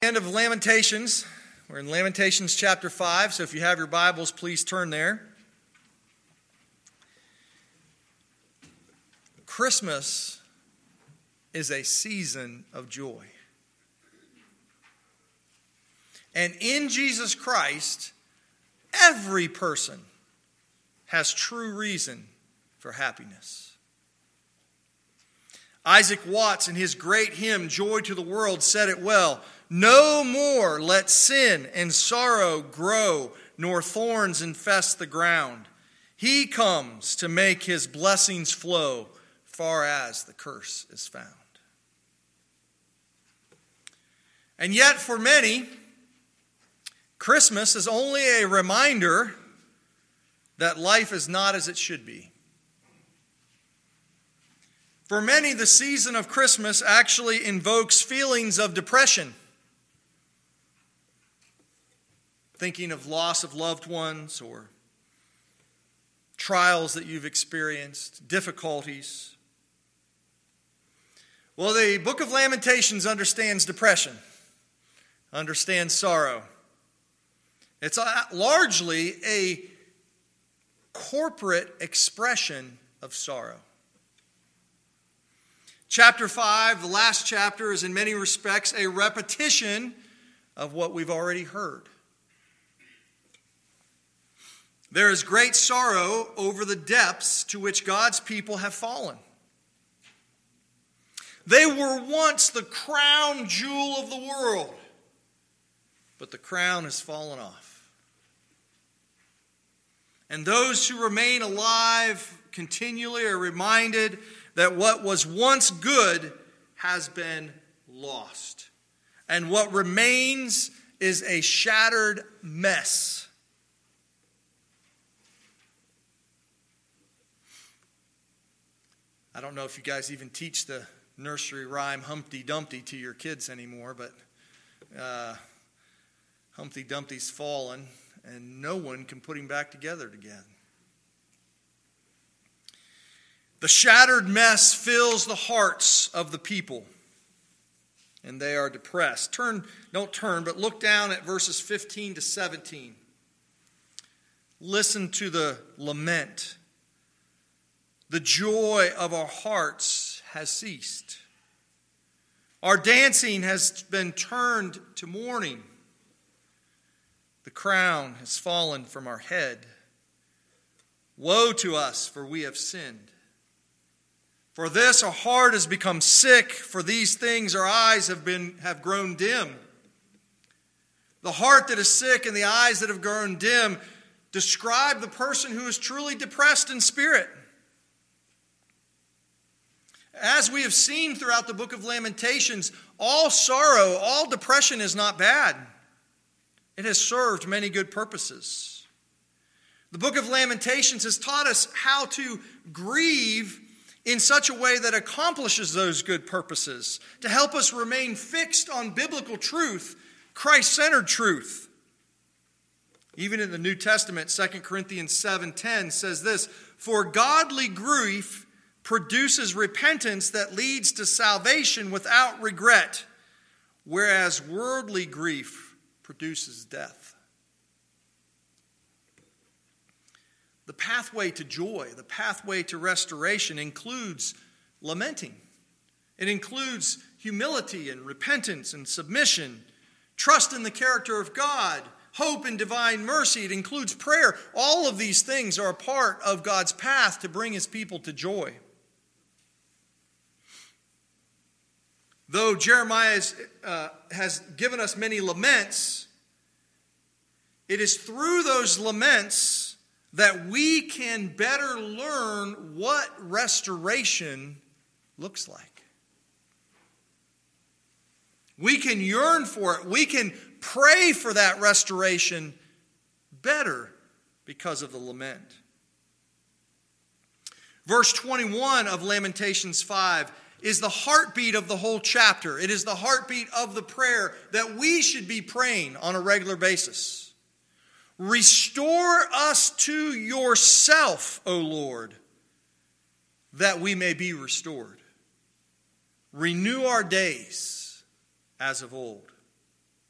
End of Lamentations. We're in Lamentations chapter 5, so if you have your Bibles, please turn there. Christmas is a season of joy. And in Jesus Christ, every person has true reason for happiness. Isaac Watts, in his great hymn, Joy to the World, said it well. No more let sin and sorrow grow, nor thorns infest the ground. He comes to make his blessings flow, far as the curse is found. And yet for many, Christmas is only a reminder that life is not as it should be. For many, the season of Christmas actually invokes feelings of depression. Thinking of loss of loved ones or trials that you've experienced, difficulties. Well, the book of Lamentations understands depression, understands sorrow. It's largely a corporate expression of sorrow. Chapter 5, the last chapter, is in many respects a repetition of what we've already heard. There is great sorrow over the depths to which God's people have fallen. They were once the crown jewel of the world, but the crown has fallen off. And those who remain alive continually are reminded that what was once good has been lost. And what remains is a shattered mess. I don't know if you guys even teach the nursery rhyme Humpty Dumpty to your kids anymore, but Humpty Dumpty's fallen and no one can put him back together again. The shattered mess fills the hearts of the people, and they are depressed. But look down at verses 15 to 17. Listen to the lament. The joy of our hearts has ceased. Our dancing has been turned to mourning. The crown has fallen from our head. Woe to us, for we have sinned. For this our heart has become sick, for these things our eyes have grown dim. The heart that is sick and the eyes that have grown dim describe the person who is truly depressed in spirit. As we have seen throughout the book of Lamentations, all sorrow, all depression is not bad. It has served many good purposes. The book of Lamentations has taught us how to grieve in such a way that accomplishes those good purposes, to help us remain fixed on biblical truth, Christ-centered truth. Even in the New Testament, 2 Corinthians 7:10 says this, "For godly grief produces repentance that leads to salvation without regret, whereas worldly grief produces death." The pathway to joy, the pathway to restoration includes lamenting. It includes humility and repentance and submission, trust in the character of God, hope in divine mercy. It includes prayer. All of these things are a part of God's path to bring his people to joy. Though Jeremiah has given us many laments, it is through those laments that we can better learn what restoration looks like. We can yearn for it. We can pray for that restoration better because of the lament. Verse 21 of Lamentations 5 is the heartbeat of the whole chapter. It is the heartbeat of the prayer that we should be praying on a regular basis. Restore us to yourself, O Lord, that we may be restored. Renew our days as of old.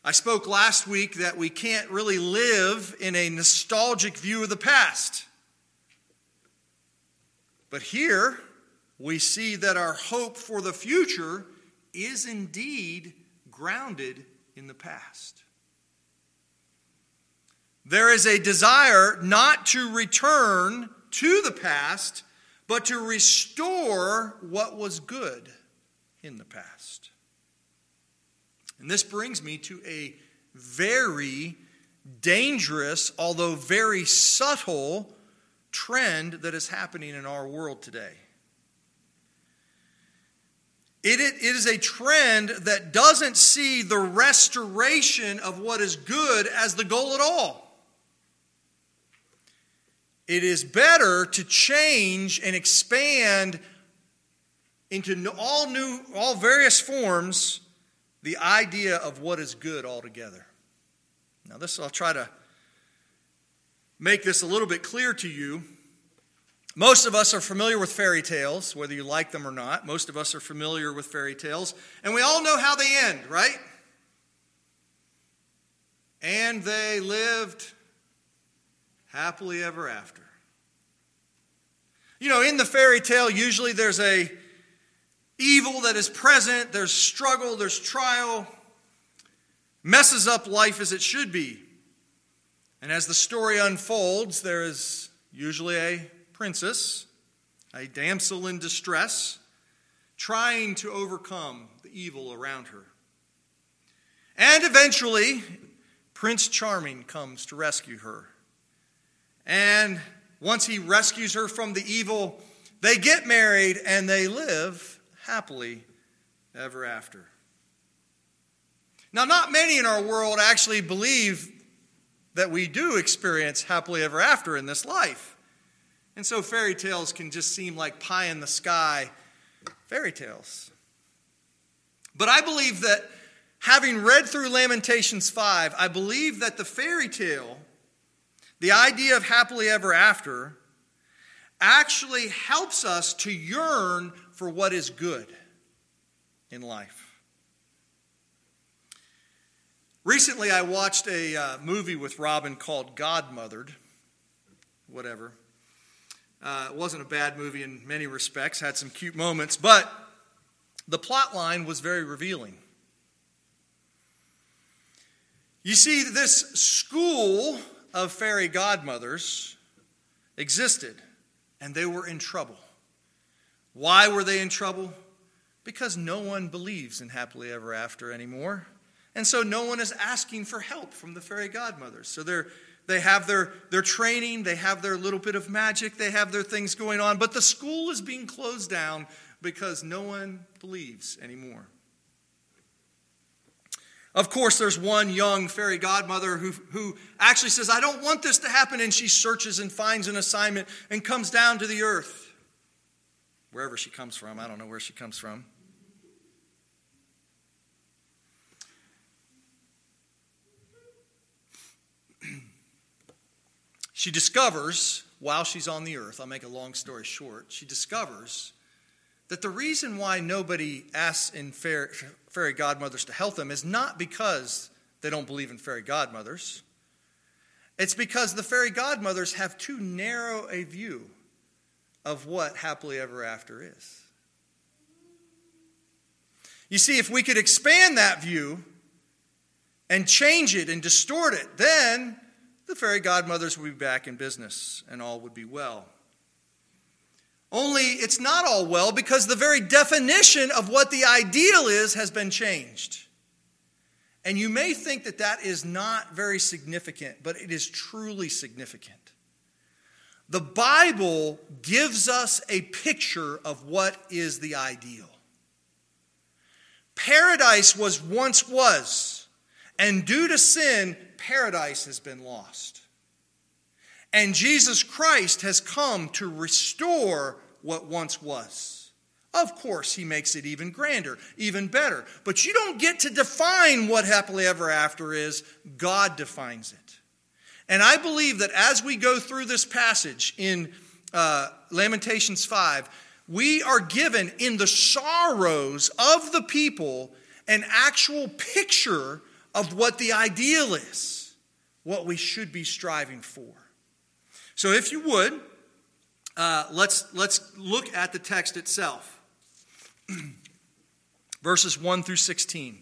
I spoke last week that we can't really live in a nostalgic view of the past. But here we see that our hope for the future is indeed grounded in the past. There is a desire not to return to the past, but to restore what was good in the past. And this brings me to a very dangerous, although very subtle, trend that is happening in our world today. It is a trend that doesn't see the restoration of what is good as the goal at all. It is better to change and expand into all various forms the idea of what is good altogether. Now I'll try to make this a little bit clear to you. Most of us are familiar with fairy tales, whether you like them or not. Most of us are familiar with fairy tales, and we all know how they end, right? And they lived happily ever after. You know, in the fairy tale, usually there's a evil that is present, there's struggle, there's trial, messes up life as it should be. And as the story unfolds, there is usually a princess, a damsel in distress, trying to overcome the evil around her. And eventually, Prince Charming comes to rescue her. And once he rescues her from the evil, they get married and they live happily ever after. Now, not many in our world actually believe that we do experience happily ever after in this life. And so fairy tales can just seem like pie in the sky fairy tales. But I believe that, having read through Lamentations 5, I believe that the fairy tale, the idea of happily ever after, actually helps us to yearn for what is good in life. Recently, I watched a movie with Robin called Godmothered. Whatever. It wasn't a bad movie in many respects, had some cute moments, but the plot line was very revealing. You see, this school of fairy godmothers existed, and they were in trouble. Why were they in trouble? Because no one believes in happily ever after anymore. And so no one is asking for help from the fairy godmothers. So they have their training, they have their little bit of magic, they have their things going on, but the school is being closed down because no one believes anymore. Of course, there's one young fairy godmother who actually says, I don't want this to happen, and she searches and finds an assignment and comes down to the earth. Wherever she comes from, I don't know where she comes from. She discovers, while she's on the earth, I'll make a long story short, she discovers that the reason why nobody asks in fairy godmothers to help them is not because they don't believe in fairy godmothers. It's because the fairy godmothers have too narrow a view of what happily ever after is. You see, if we could expand that view and change it and distort it, then the fairy godmothers would be back in business and all would be well. Only it's not all well because the very definition of what the ideal is has been changed. And you may think that that is not very significant, but it is truly significant. The Bible gives us a picture of what is the ideal. Paradise once was, and due to sin, paradise has been lost. And Jesus Christ has come to restore what once was. Of course, he makes it even grander, even better. But you don't get to define what happily ever after is. God defines it. And I believe that as we go through this passage in Lamentations 5, we are given in the sorrows of the people an actual picture of what the ideal is, what we should be striving for. So if you would, let's look at the text itself. Verses 1 through 16.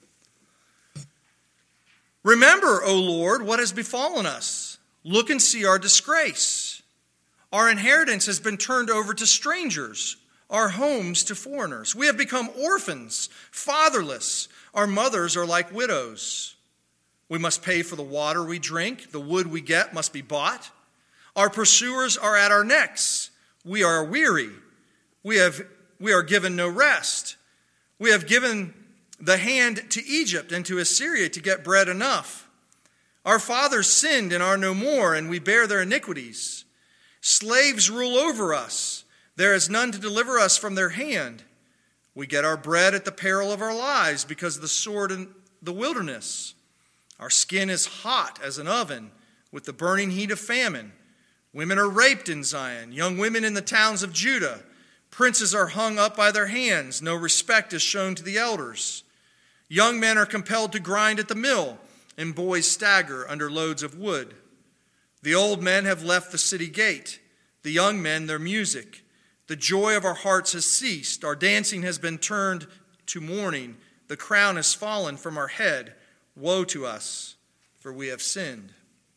Remember, O Lord, what has befallen us. Look and see our disgrace. Our inheritance has been turned over to strangers, our homes to foreigners. We have become orphans, fatherless. Our mothers are like widows. We must pay for the water we drink. The wood we get must be bought. Our pursuers are at our necks. We are weary. We are given no rest. We have given the hand to Egypt and to Assyria to get bread enough. Our fathers sinned and are no more, and we bear their iniquities. Slaves rule over us. There is none to deliver us from their hand. We get our bread at the peril of our lives because of the sword in the wilderness. Our skin is hot as an oven with the burning heat of famine. Women are raped in Zion, young women in the towns of Judah. Princes are hung up by their hands. No respect is shown to the elders. Young men are compelled to grind at the mill, and boys stagger under loads of wood. The old men have left the city gate, the young men their music. The joy of our hearts has ceased. Our dancing has been turned to mourning. The crown has fallen from our head. Woe to us, for we have sinned.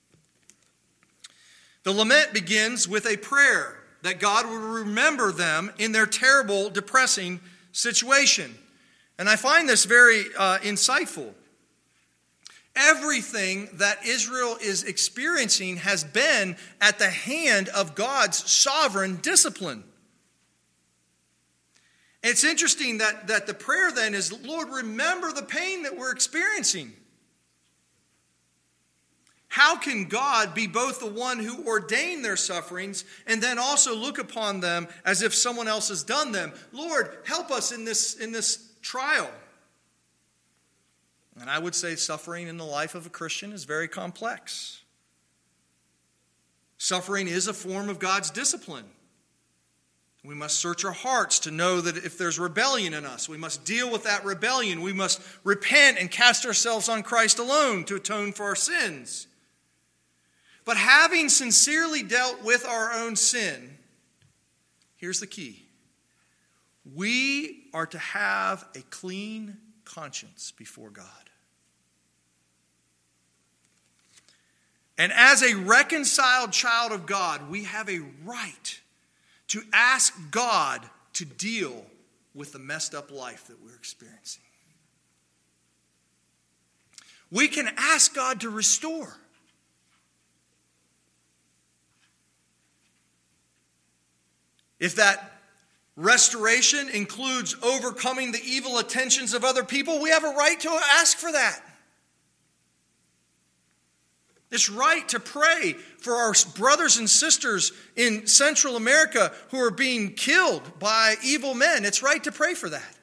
The lament begins with a prayer that God would remember them in their terrible, depressing situation. And I find this very insightful. Everything that Israel is experiencing has been at the hand of God's sovereign discipline. It's interesting that the prayer then is, Lord, remember the pain that we're experiencing. How can God be both the one who ordained their sufferings and then also look upon them as if someone else has done them? Lord, help us in this trial. And I would say suffering in the life of a Christian is very complex. Suffering is a form of God's discipline. We must search our hearts to know that if there's rebellion in us, we must deal with that rebellion. We must repent and cast ourselves on Christ alone to atone for our sins. But having sincerely dealt with our own sin, here's the key. We are to have a clean conscience before God. And as a reconciled child of God, we have a right to ask God to deal with the messed up life that we're experiencing. We can ask God to restore. If that restoration includes overcoming the evil attentions of other people, we have a right to ask for that. It's right to pray for our brothers and sisters in Central America who are being killed by evil men. It's right to pray for that.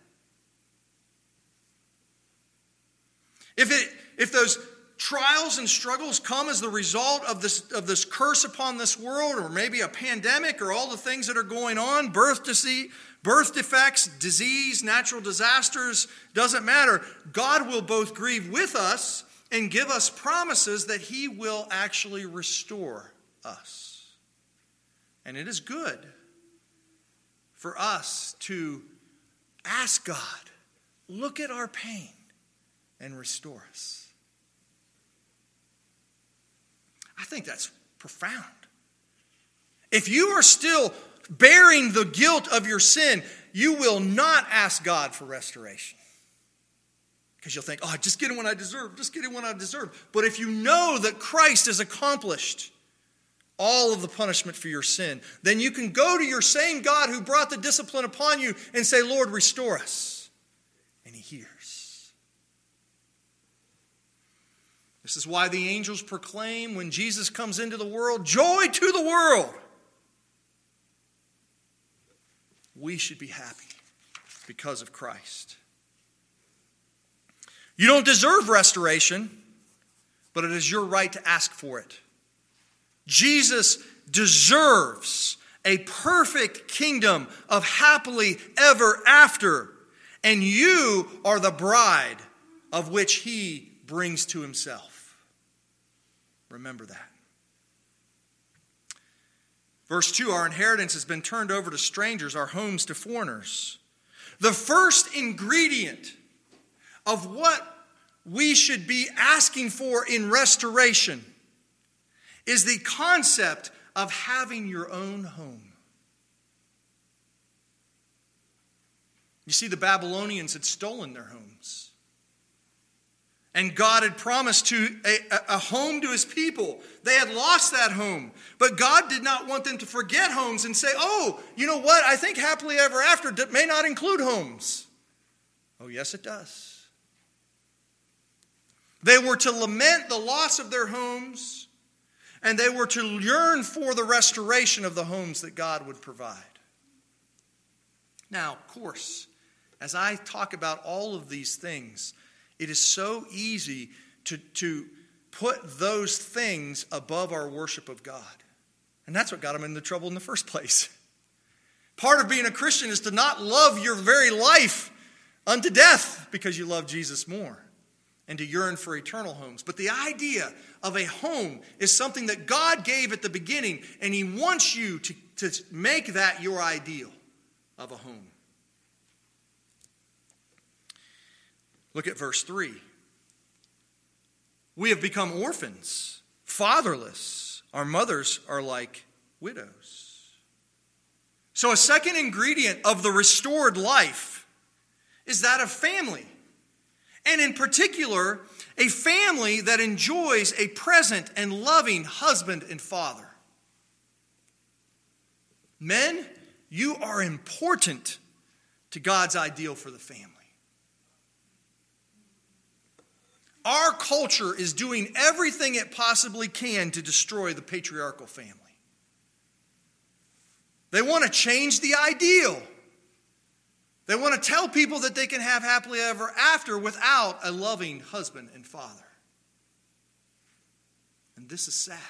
If those trials and struggles come as the result of this curse upon this world, or maybe a pandemic, or all the things that are going on, birth defects, disease, natural disasters, doesn't matter. God will both grieve with us and give us promises that He will actually restore us. And it is good for us to ask God, look at our pain and restore us. I think that's profound. If you are still bearing the guilt of your sin, you will not ask God for restoration. Because you'll think, oh, just get it when I deserve, just get it when I deserve. But if you know that Christ has accomplished all of the punishment for your sin, then you can go to your same God who brought the discipline upon you and say, Lord, restore us. And He hears. This is why the angels proclaim when Jesus comes into the world, joy to the world. We should be happy because of Christ. You don't deserve restoration, but it is your right to ask for it. Jesus deserves a perfect kingdom of happily ever after, and you are the bride of which He brings to himself. Remember that. Verse 2, our inheritance has been turned over to strangers, our homes to foreigners. The first ingredient of what we should be asking for in restoration is the concept of having your own home. You see, the Babylonians had stolen their homes. And God had promised a home to his people. They had lost that home. But God did not want them to forget homes and say, oh, you know what? I think happily ever after may not include homes. Oh, yes, it does. They were to lament the loss of their homes, and they were to yearn for the restoration of the homes that God would provide. Now, of course, as I talk about all of these things, it is so easy to put those things above our worship of God. And that's what got them into trouble in the first place. Part of being a Christian is to not love your very life unto death because you love Jesus more, and to yearn for eternal homes. But the idea of a home is something that God gave at the beginning, and he wants you to make that your ideal of a home. Look at verse 3. We have become orphans, fatherless. Our mothers are like widows. So a second ingredient of the restored life is that of family. And in particular, a family that enjoys a present and loving husband and father. Men, you are important to God's ideal for the family. Our culture is doing everything it possibly can to destroy the patriarchal family. They want to change the ideal. They want to tell people that they can have happily ever after without a loving husband and father. And this is sad.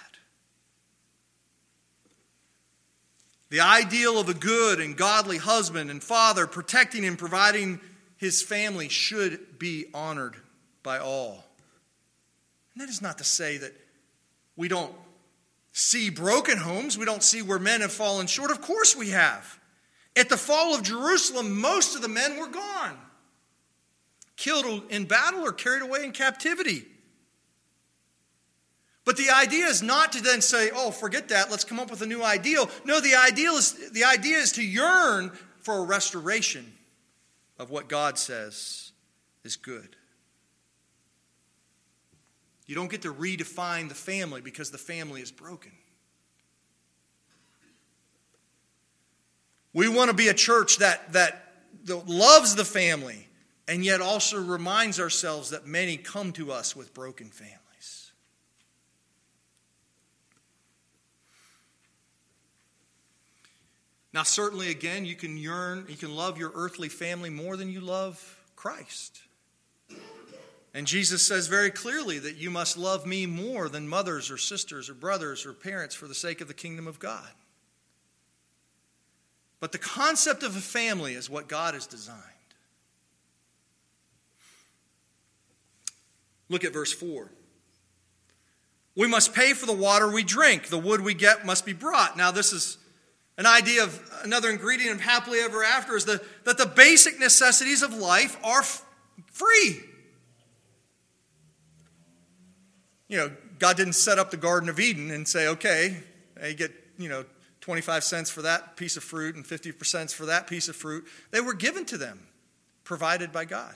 The ideal of a good and godly husband and father protecting and providing his family should be honored by all. And that is not to say that we don't see broken homes. We don't see where men have fallen short. Of course we have. At the fall of Jerusalem, most of the men were gone. Killed in battle or carried away in captivity. But the idea is not to then say, oh, forget that, let's come up with a new ideal. No, the idea is to yearn for a restoration of what God says is good. You don't get to redefine the family because the family is broken. We want to be a church that loves the family and yet also reminds ourselves that many come to us with broken families. Now, certainly, again, you can love your earthly family more than you love Christ. And Jesus says very clearly that you must love me more than mothers or sisters or brothers or parents for the sake of the kingdom of God. But the concept of a family is what God has designed. Look at verse 4. We must pay for the water we drink. The wood we get must be brought. Now this is an idea of another ingredient of happily ever after is that the basic necessities of life are free. You know, God didn't set up the Garden of Eden and say, okay, you get, 25 cents for that piece of fruit and 50% for that piece of fruit. They were given to them, provided by God.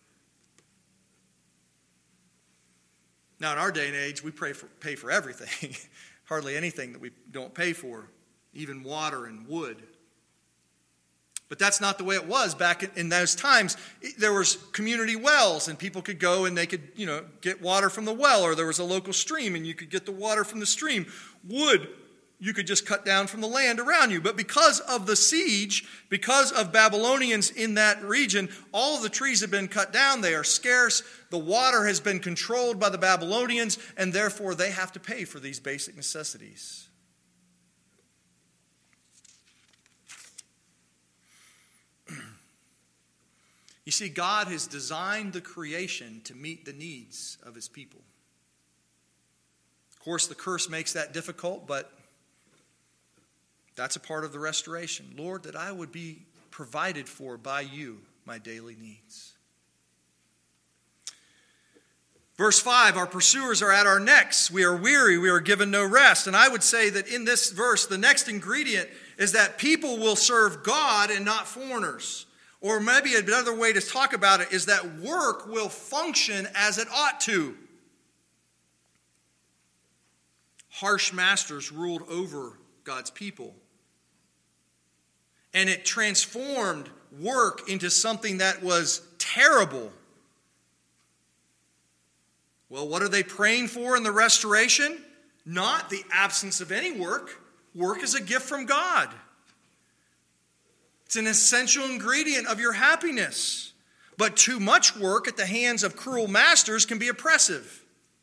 Now, in our day and age, we pay for everything. Hardly anything that we don't pay for, even water and wood. But that's not the way it was back in those times. There was community wells, and people could go and they could, get water from the well, or there was a local stream, and you could get the water from the stream. Wood, you could just cut down from the land around you. But because of the siege, because of Babylonians in that region, all of the trees have been cut down. They are scarce. The water has been controlled by the Babylonians, and therefore they have to pay for these basic necessities. You see, God has designed the creation to meet the needs of his people. Of course, the curse makes that difficult, but that's a part of the restoration. Lord, that I would be provided for by you, my daily needs. Verse 5, our pursuers are at our necks. We are weary. We are given no rest. And I would say that in this verse, the next ingredient is that people will serve God and not foreigners. Or maybe another way to talk about it is that work will function as it ought to. Harsh masters ruled over God's people. And it transformed work into something that was terrible. Well, what are they praying for in the restoration? Not the absence of any work. Work is a gift from God. It's an essential ingredient of your happiness. But too much work at the hands of cruel masters can be oppressive.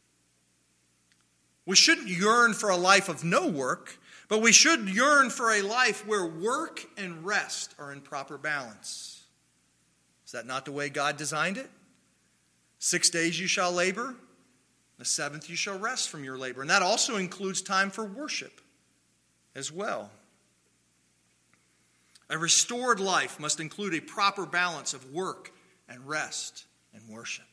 We shouldn't yearn for a life of no work, but we should yearn for a life where work and rest are in proper balance. Is that not the way God designed it? 6 days you shall labor, the seventh you shall rest from your labor. And that also includes time for worship as well. A restored life must include a proper balance of work and rest and worship.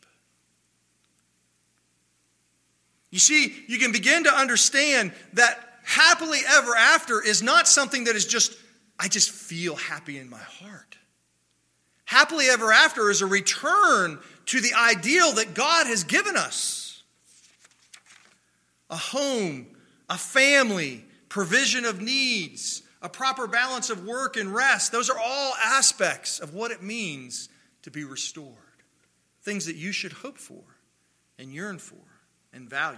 You see, you can begin to understand that happily ever after is not something that is just, I just feel happy in my heart. Happily ever after is a return to the ideal that God has given us. A home, a family, provision of needs, a proper balance of work and rest. Those are all aspects of what it means to be restored. Things that you should hope for and yearn for and value.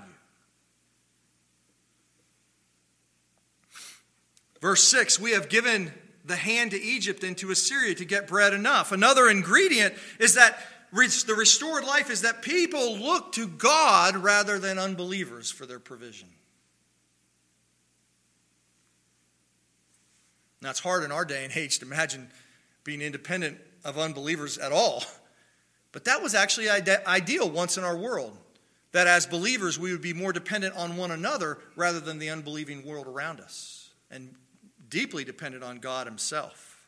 Verse 6, we have given the hand to Egypt and to Assyria to get bread enough. Another ingredient is that the restored life is that people look to God rather than unbelievers for their provision. Now, it's hard in our day and age to imagine being independent of unbelievers at all. But that was actually ideal once in our world. That as believers, we would be more dependent on one another rather than the unbelieving world around us. And deeply dependent on God himself.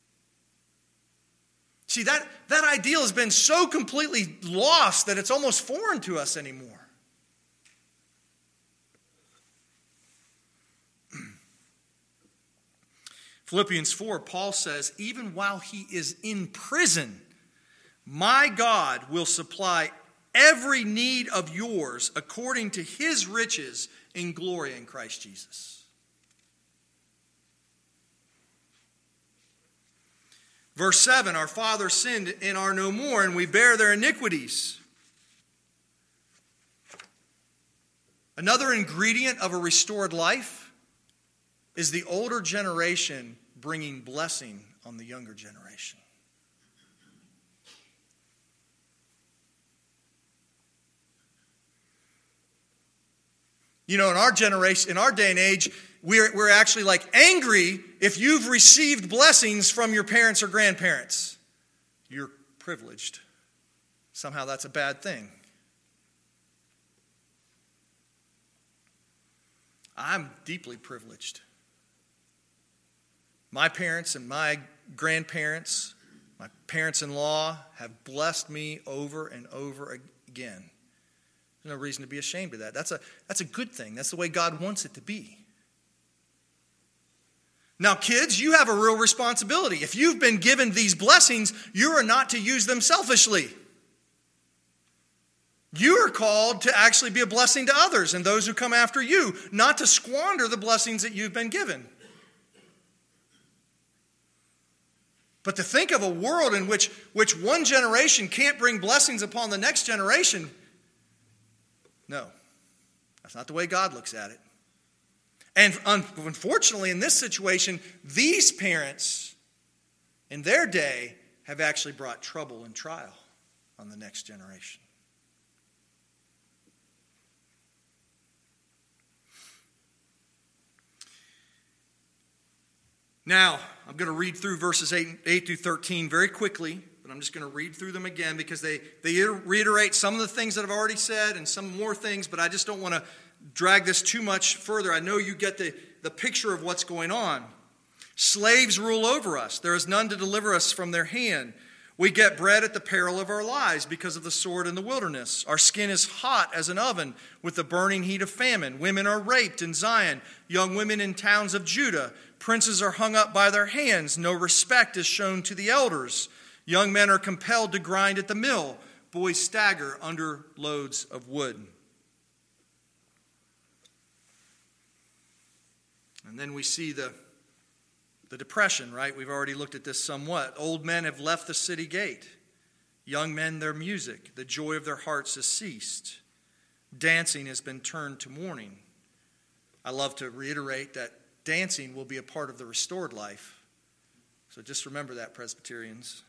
See, that ideal has been so completely lost that it's almost foreign to us anymore. Philippians 4, Paul says, even while he is in prison, my God will supply every need of yours according to his riches in glory in Christ Jesus. Verse 7, our fathers sinned and are no more, and we bear their iniquities. Another ingredient of a restored life is the older generation bringing blessing on the younger generation. You know, in our generation, in our day and age, we're actually like angry if you've received blessings from your parents or grandparents. You're privileged. Somehow that's a bad thing. I'm deeply privileged. My parents and my grandparents, my parents-in-law have blessed me over and over again. There's no reason to be ashamed of that. That's a good thing. That's the way God wants it to be. Now, kids, you have a real responsibility. If you've been given these blessings, you are not to use them selfishly. You are called to actually be a blessing to others and those who come after you, not to squander the blessings that you've been given. But to think of a world in which one generation can't bring blessings upon the next generation, no, that's not the way God looks at it. And unfortunately, in this situation, these parents, in their day, have actually brought trouble and trial on the next generation. Now, I'm going to read through verses 8 through 13 very quickly, but I'm just going to read through them again because they reiterate some of the things that I've already said and some more things, but I just don't want to drag this too much further. I know you get the picture of what's going on. Slaves rule over us. There is none to deliver us from their hand. We get bread at the peril of our lives because of the sword in the wilderness. Our skin is hot as an oven with the burning heat of famine. Women are raped in Zion, young women in towns of Judah. Princes are hung up by their hands. No respect is shown to the elders. Young men are compelled to grind at the mill. Boys stagger under loads of wood. And then we see the depression, right? We've already looked at this somewhat. Old men have left the city gate. Young men, their music. The joy of their hearts has ceased. Dancing has been turned to mourning. I love to reiterate that dancing will be a part of the restored life. So just remember that, Presbyterians.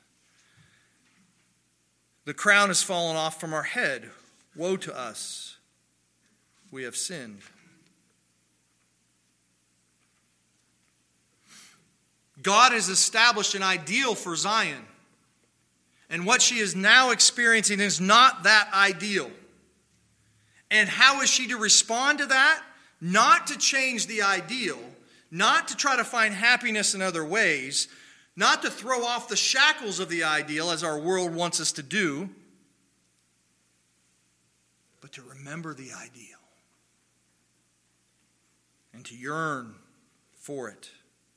The crown has fallen off from our head. Woe to us. We have sinned. God has established an ideal for Zion. And what she is now experiencing is not that ideal. And how is she to respond to that? Not to change the ideal, not to try to find happiness in other ways, not to throw off the shackles of the ideal as our world wants us to do, but to remember the ideal and to yearn for it.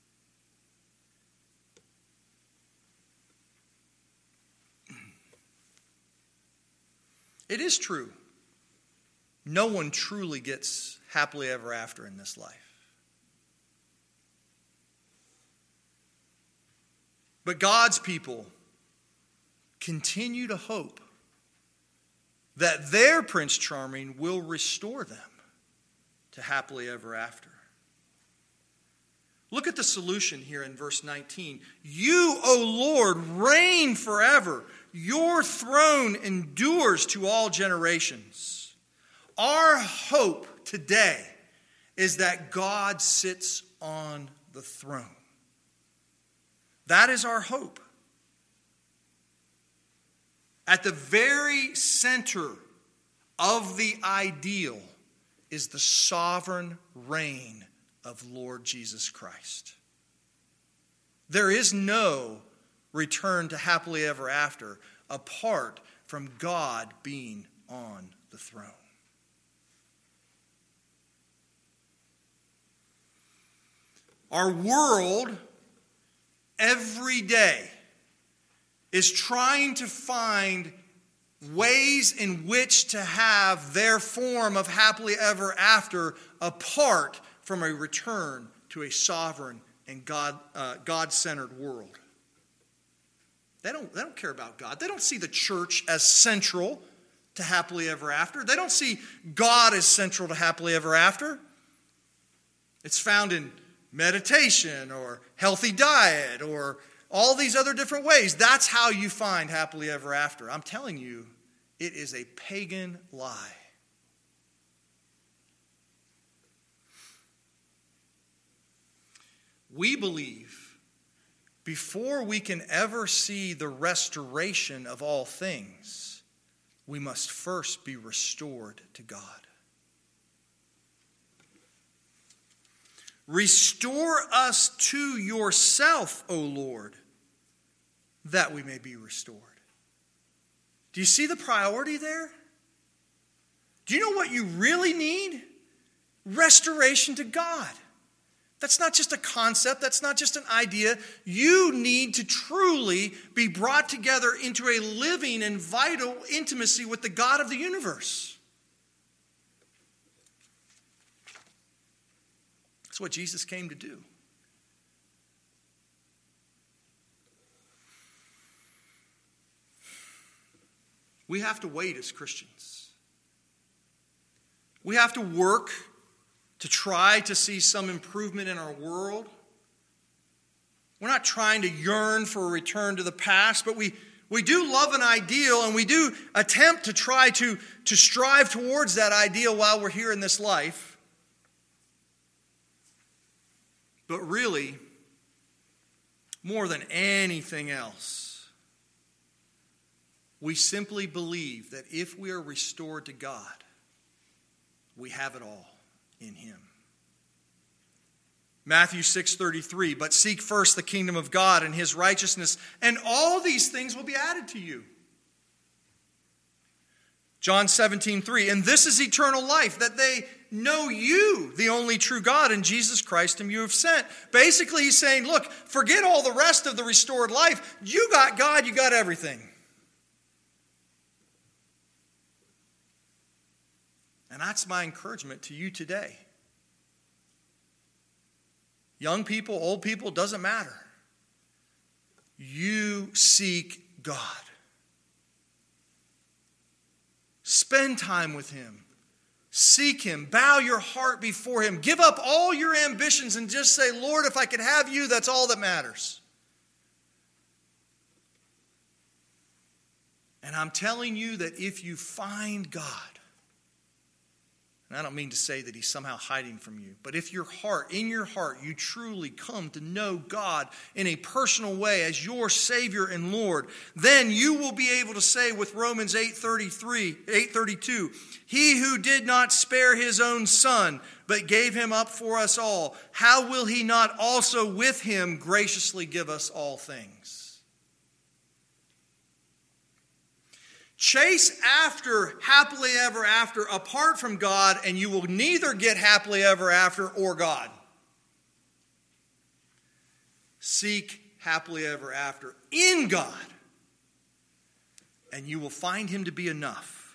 It is true. No one truly gets happily ever after in this life. But God's people continue to hope that their Prince Charming will restore them to happily ever after. Look at the solution here in verse 19. You, O Lord, reign forever. Your throne endures to all generations. Our hope today is that God sits on the throne. That is our hope. At the very center of the ideal is the sovereign reign of Lord Jesus Christ. There is no return to happily ever after apart from God being on the throne. Our world every day is trying to find ways in which to have their form of happily ever after apart from a return to a sovereign and God-centered world. They don't care about God. They don't see the church as central to happily ever after. They don't see God as central to happily ever after. It's found in meditation or healthy diet or all these other different ways. That's how you find happily ever after. I'm telling you, it is a pagan lie. We believe before we can ever see the restoration of all things, we must first be restored to God. Restore us to yourself, O Lord, that we may be restored. Do you see the priority there? Do you know what you really need? Restoration to God. That's not just a concept. That's not just an idea. You need to truly be brought together into a living and vital intimacy with the God of the universe. That's what Jesus came to do. We have to wait as Christians. We have to work to try to see some improvement in our world. We're not trying to yearn for a return to the past, but we do love an ideal, and we do attempt to try to strive towards that ideal while we're here in this life. But really, more than anything else, We simply believe that if we are restored to God, we have it all in him. Matthew 6:33, but seek first the kingdom of God and his righteousness, and all these things will be added to you. John 17:3, and this is eternal life, that they know you, the only true God, and Jesus Christ whom you have sent. Basically, he's saying, look, forget all the rest of the restored life. You got God, you got everything. And that's my encouragement to you today. Young people, old people, doesn't matter. You seek God. Spend time with him. Seek him. Bow your heart before him. Give up all your ambitions and just say, Lord, if I could have you, that's all that matters. And I'm telling you that if you find God, and I don't mean to say that he's somehow hiding from you, but if in your heart, you truly come to know God in a personal way as your Savior and Lord, then you will be able to say with Romans 8:32, he who did not spare his own son, but gave him up for us all, how will he not also with him graciously give us all things? Chase after happily ever after apart from God, and you will neither get happily ever after or God. Seek happily ever after in God, and you will find him to be enough.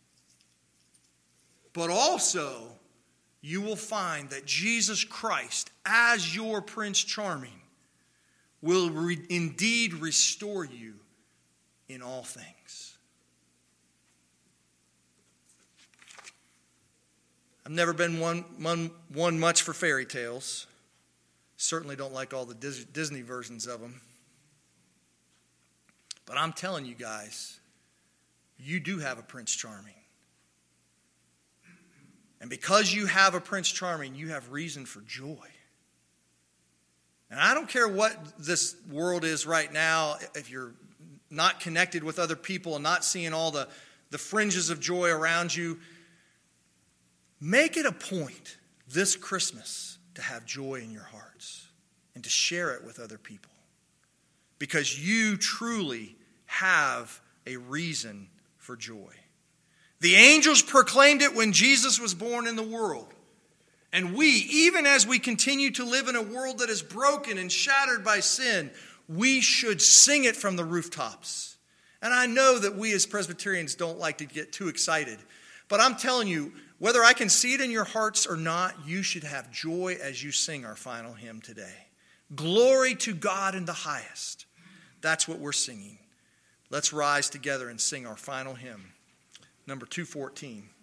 But also, you will find that Jesus Christ, as your Prince Charming, will indeed restore you in all things. I've never been one much for fairy tales. Certainly don't like all the Disney versions of them. But I'm telling you guys, you do have a Prince Charming. And because you have a Prince Charming, you have reason for joy. And I don't care what this world is right now, if you're not connected with other people and not seeing all the fringes of joy around you, make it a point this Christmas to have joy in your hearts and to share it with other people, because you truly have a reason for joy. The angels proclaimed it when Jesus was born in the world. And we, even as we continue to live in a world that is broken and shattered by sin, we should sing it from the rooftops. And I know that we as Presbyterians don't like to get too excited, but I'm telling you, whether I can see it in your hearts or not, you should have joy as you sing our final hymn today. Glory to God in the highest. That's what we're singing. Let's rise together and sing our final hymn, number 214.